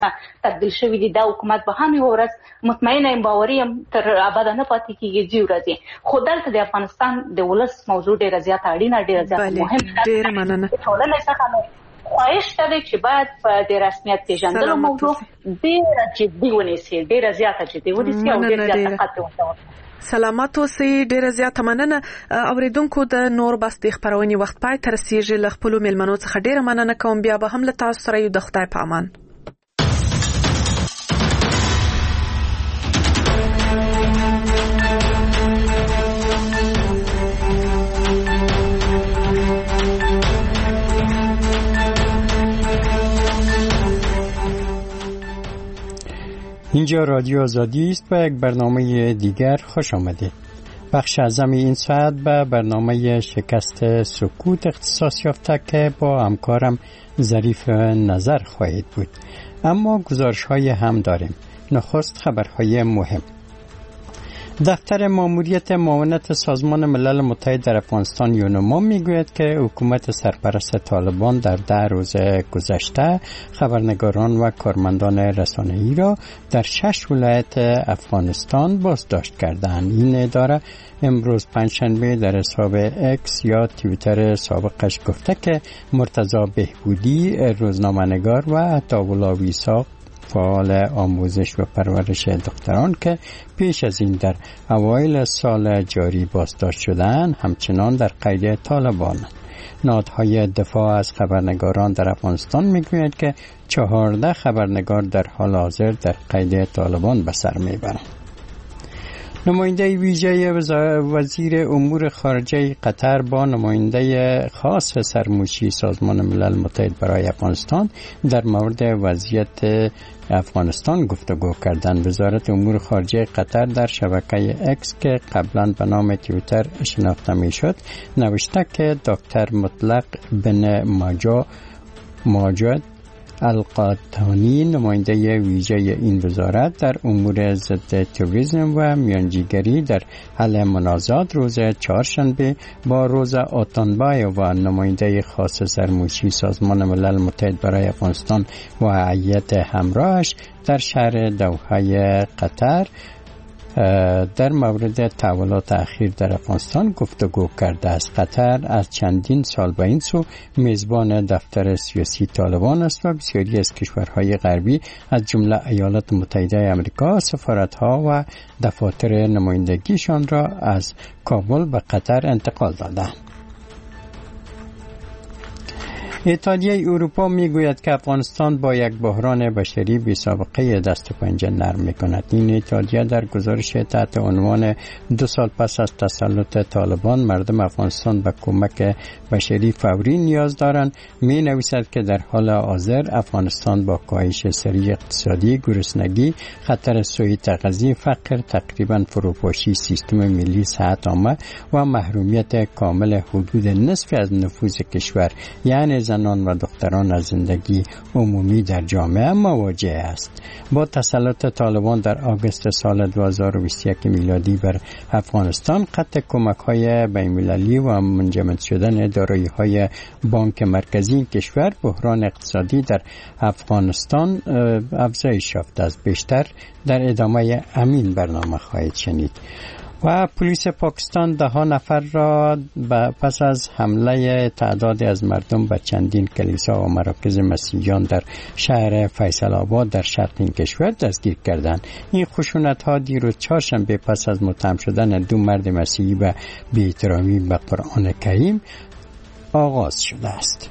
تبدیل شوی دی. دا حکومت به همین ورځ مطمئنه باوریم تر ابدا نه پاتې کیږي جی ورځي. خو دلته د افغانستان د ولس موضوع ډیره زیاته اړینه ډیره زیاته مهمه ده. ډیره مننه. ټولنه څخه خواهش ده چې باید په د رسمیت پیژندلو موضوع ډیره جدي ونیسي، ډیره زیاته جدي ونیسي او ډیره زیاته قطع وکړي. سلامات اوسئ. ډیره زیاته مننه. اوریدونکو د نور بس د خبرونې وخت پای تر رسیدي. له خپل میلمنو څخه ډیره مننه کوم. بیا به هم له تاسو سره یو. د خدای په امان. اینجا رادیو آزادی است. با یک برنامه دیگر خوش آمدید. بخش اعظم این ساعت به برنامه شکست سکوت اختصاص یافته که با همکارم ظریف نظر خواهید بود. اما گزارش های هم داریم. نخست خبرهای مهم. دفتر ماموریت معاونت سازمان ملل متحد در افغانستان یونما میگوید که حکومت سرپرست طالبان در 10 روز گذشته خبرنگاران و کارمندان رسانه‌ای را در 6 ولایت افغانستان بازداشت کردند. این اداره امروز پنجشنبه در حساب اکس یا توییتر سابقش گفته که مرتضی بهبودی، روزنامه‌نگار و عطاالله ویساق فعال آموزش و پرورش دختران که پیش از این در اوایل سال جاری بازداشت شدند همچنان در قید طالبان. نهادهای دفاع از خبرنگاران در افغانستان میگوید که 14 خبرنگار در حال حاضر در قید طالبان به سر میبرند. نماینده ویژه وزیر امور خارجه قطر با نماینده خاص سرموشی سازمان ملل متحد برای افغانستان در مورد وضعیت افغانستان گفتگو کردند. وزارت امور خارجه قطر در شبکه اکس که قبلا به نام توییتر شناخته میشد نوشته که دکتر مطلق بن ماجد القاطانی نماینده ویژه این وزارت در امور ضد تروریسم و میانجیگری در حل منازعات روز چهارشنبه با روزا اوتانبایو و نماینده خاص سرموشی سازمان ملل متحد برای افغانستان و هیئت همراهش در شهر دوحه قطر در مورد تحولات اخیر در افغانستان گفتگو کرده است. قطر از چندین سال به این سو میزبان دفتر سیاسی طالبان است و بسیاری از کشورهای غربی از جمله ایالات متحده آمریکا سفارت‌ها و دفاتر نمایندگیشان را از کابل به قطر انتقال دادند. اتحادیه اروپا میگوید که افغانستان با یک بحران بشری بی سابقه دست و پنجه نرم میکند. این اتحادیه در گزارش تحت عنوان 2 سال پس از تسلط طالبان مردم افغانستان به کمک بشری فوری نیاز دارند می نویسد که در حال حاضر افغانستان با کاهش سریع اقتصادی، گرسنگی، خطر سوء تغذیه، فقر، تقریبا فروپاشی سیستم ملی صحت عامه و محرومیت کامل حدود نصف از نفوذ کشور یعنی زنان و دختران از زندگی عمومی در جامعه مواجه است. با تسلط طالبان در آگوست سال 2021 میلادی بر افغانستان قطع کمک‌های بین‌المللی و منجمد شدن دارایی‌های بانک مرکزی این کشور بحران اقتصادی در افغانستان افزایش یافته است. بیشتر در ادامه همین برنامه خواهید شنید. و پلیس پاکستان 10 نفر را پس از حمله تعدادی از مردم به چندین کلیسا و مراکز مسیحیان در شهر فیصل آباد در شرق این کشور دستگیر کردند. این خشونت‌ها دیروز چهارشنبه پس از متهم شدن 2 مرد مسیحی به بی‌احترامی به قرآن کریم آغاز شده است.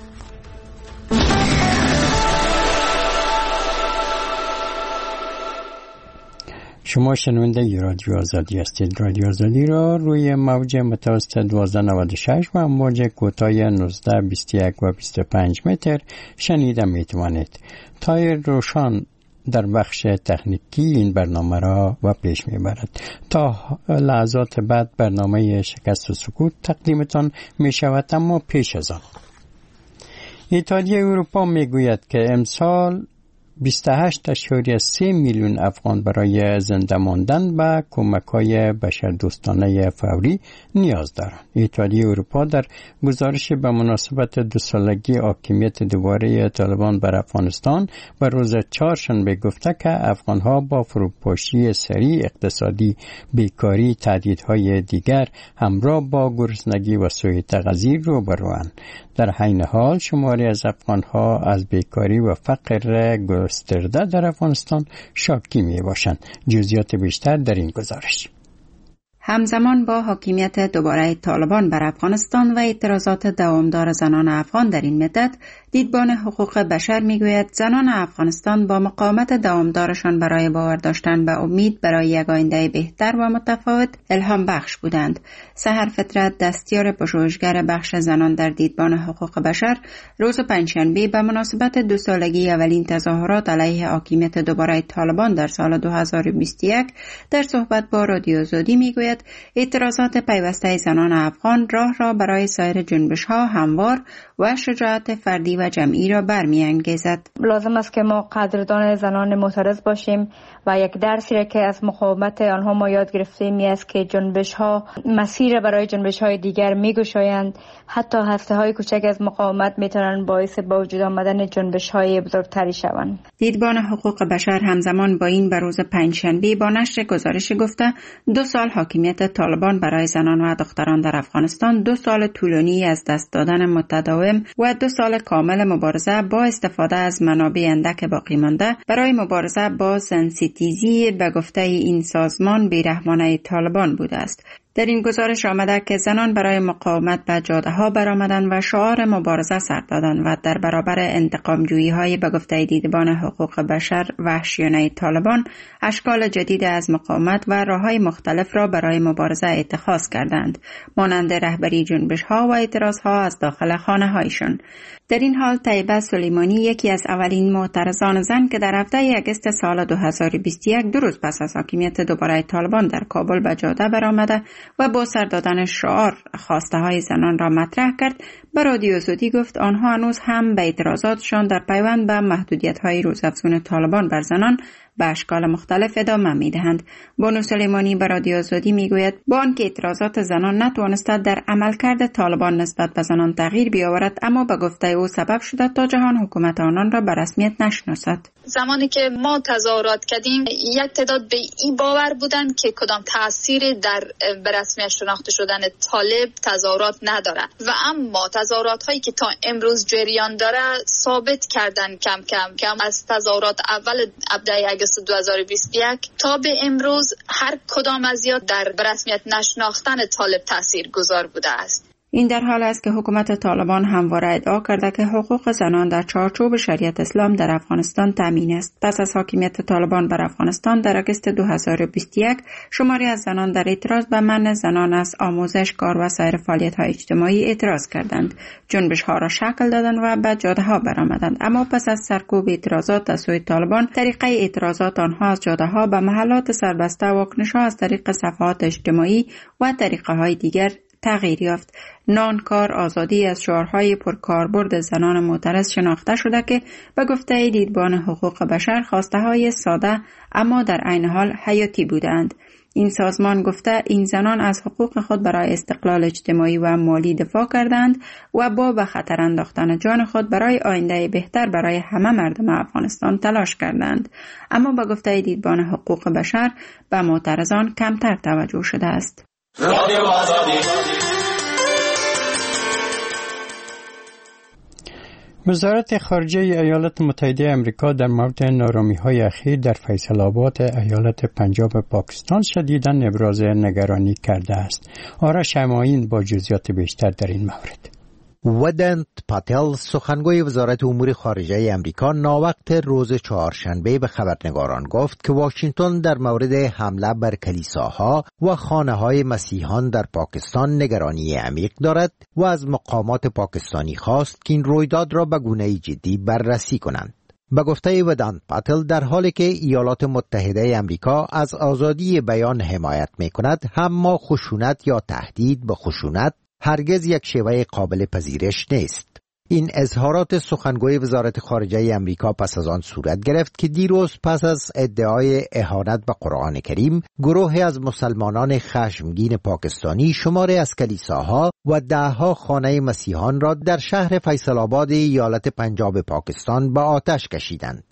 شما شنونده رادیو آزادی هستید. رادیو آزادی را روی موج متوسط 1296 و موج کوتاه 19 21 و 25 متر شنیده میتوانید. تایر روشان در بخش تکنیکی این برنامه را و پیش میبرد. تا لحظات بعد برنامه شکست و سکوت تقدیمتان میشود، اما پیش از آن اتحادیه اروپا میگوید که امسال 28.3 میلیون افغان برای زنده ماندن و کمک‌های بشردوستانه فوری نیاز دارند. اتحادیه اروپا در گزارش به مناسبت 2 سالگی حاکمیت دوباره طالبان بر افغانستان و روز چهارشنبه گفته که افغان‌ها با فروپاشی سریع اقتصادی، بیکاری، تهدیدهای دیگر همراه با گرسنگی و سوء تغذیه روبروند. در حین حال شماری از افغان‌ها از بیکاری و فقر گسترده در افغانستان شاکی می‌باشند. جزئیات بیشتر در این گزارش. همزمان با حاکمیت دوباره طالبان بر افغانستان و اعتراضات دوامدار زنان افغان در این مدت، دیدبان حقوق بشر میگوید زنان افغانستان با مقاومت دوامدارشان برای باور داشتن به امید برای یک آینده بهتر و متفاوت الهام بخش بودند. سحر فطرت، دستیار پژوهشگر بخش زنان در دیدبان حقوق بشر، روز پنجشنبه به مناسبت 2 سالگی اولین تظاهرات علیه حاکمیت دوباره طالبان در سال 2021 در صحبت با رادیو آزادی میگوید اعتراضات پیوسته زنان افغان راه را برای سایر جنبش‌ها هموار و شجاعت فردی و جمعی را برمی‌انگیزد. لازم است که ما قدردان زنان معترض باشیم و یک درسی را که از مقاومت آنها ما یاد گرفتیم است که جنبش‌ها مسیر برای جنبش‌های دیگر می‌گشایند. حتی هسته‌های کوچک از مقاومت می‌توانند باعث به وجود آمدن جنبش‌های بزرگتری شوند. دیدبان حقوق بشر همزمان با این به روز پنجشنبه با نشر گزارش گفته 2 سال حاکمیت طالبان برای زنان و دختران در افغانستان 2 سال طولانی از دست دادن متداوم و 2 سال کامل مبارزه با استفاده از منابع اندک باقی مانده برای مبارزه با سنسیتیزی به گفته این سازمان بیرحمانه طالبان بوده است. در این گزارش آمده که زنان برای مقاومت به جاده‌ها برآمدند و شعار مبارزه سر دادند و در برابر انتقام‌جویی‌های به گفته دیدبان حقوق بشر وحشیانه طالبان اشکال جدید از مقاومت و راه‌های مختلف را برای مبارزه اتخاذ کردند، مانند رهبری جنبش‌ها و اعتراض‌ها از داخل خانه‌هایشان. در این حال طیبه سلیمانی، یکی از اولین معترضان زن که در هفته اگست سال 2021 2 روز پس از حاکمیت دوباره طالبان در کابل به جاده برآمده و با سر دادن شعار خواسته های زنان را مطرح کرد، به رادیو آزادی گفت آنها هنوز هم به اعتراضاتشان در پیوند به محدودیت های روزافزون طالبان بر زنان به اشکال مختلف ادامه می‌دهند. بانو سلیمانی به رادیو آزادی میگوید با آنکه اعتراضات زنان نتوانسته در عملکرد طالبان نسبت به زنان تغییر بیاورد، اما به گفته او سبب شده تا جهان حکومت آنان را به رسمیت نشناسد. زمانی که ما تظاهرات کردیم، یک تعداد به این باور بودند که کدام تأثیری در به رسمیت شناخته شدن طالب تظاهرات نداره و اما تظاهرات هایی که تا امروز جریان داره ثابت کردن کم کم از تظاهرات اول ابتدای اگست 2021 تا به امروز هر کدام از یا در به رسمیت نشناختن طالب تاثیرگذار بوده است. این در حال است که حکومت طالبان همواره ادعا کرده که حقوق زنان در چارچوب شریعت اسلام در افغانستان تامین است. پس از حاکمیت طالبان بر افغانستان در اگست 2021 شماری از زنان در اعتراض به منع زنان از آموزش، کار و سایر فعالیت‌های اجتماعی اعتراض کردند. جنبش‌ها را شکل دادند و به جاده‌ها برآمدند، اما پس از سرکوب اعتراضات از سوی طالبان، طریقه اعتراضات آنها از جاده‌ها به محلات سربسته، واکنش‌ها از طریق صفحات اجتماعی و طریقه‌های دیگر تغییر یافت. نان، کار، آزادی از شعارهای پرکاربرد زنان معترض شناخته شده که به گفته دیدبان حقوق بشر خواسته‌های ساده اما در عین حال حیاتی بودند. این سازمان گفته این زنان از حقوق خود برای استقلال اجتماعی و مالی دفاع کردند و با به خطر انداختن جان خود برای آینده بهتر برای همه مردم افغانستان تلاش کردند. اما به گفته دیدبان حقوق بشر به معترضان کمتر توجه شده است. وزارت خارجه ایالات متحده آمریکا در مورد نارامی‌های اخیر در فیصل آباد ایالت پنجاب پاکستان شدیداً ابراز نگرانی کرده است. آرش همایون با جزئیات بیشتر در این مورد. ودانت پاتل، سخنگوی وزارت امور خارجه امریکا، ناوقت روز چهارشنبه به خبرنگاران گفت که واشنگتن در مورد حمله بر کلیساها و خانه‌های مسیحیان در پاکستان نگرانی عمیق دارد و از مقامات پاکستانی خواست که این رویداد را به گونه‌ای جدی بررسی کنند. به گفته ودانت پاتل، در حالی که ایالات متحده امریکا از آزادی بیان حمایت می‌کند، اما خشونت یا تهدید به خشونت هرگز یک شیوه قابل پذیرش نیست. این اظهارات سخنگوی وزارت خارجه امریکا پس از آن صورت گرفت که دیروز پس از ادعای اهانت به قرآن کریم، گروهی از مسلمانان خشمگین پاکستانی شماری از کلیساها و دهها خانه مسیحیان را در شهر فیصل آباد ایالت پنجاب پاکستان به آتش کشیدند.